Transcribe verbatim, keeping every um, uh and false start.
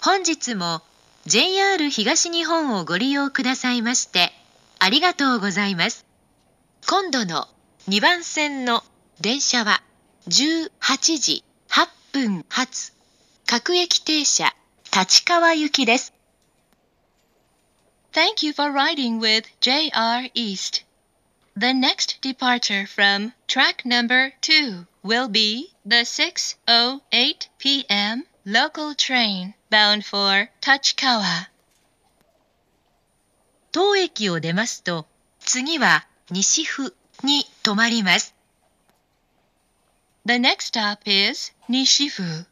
本日も ジェイアール 東日本をご利用くださいましてありがとうございます。今度のにばん線の電車はじゅうはちじはっぷん発各駅停車立川行きです。 Thank you for riding with ジェイアール East. The next departure from track number two will be the six oh eight p m local train bound for Tachikawa. 当駅を出ますと、次は西府に止まります。 The next stop is Nishifu.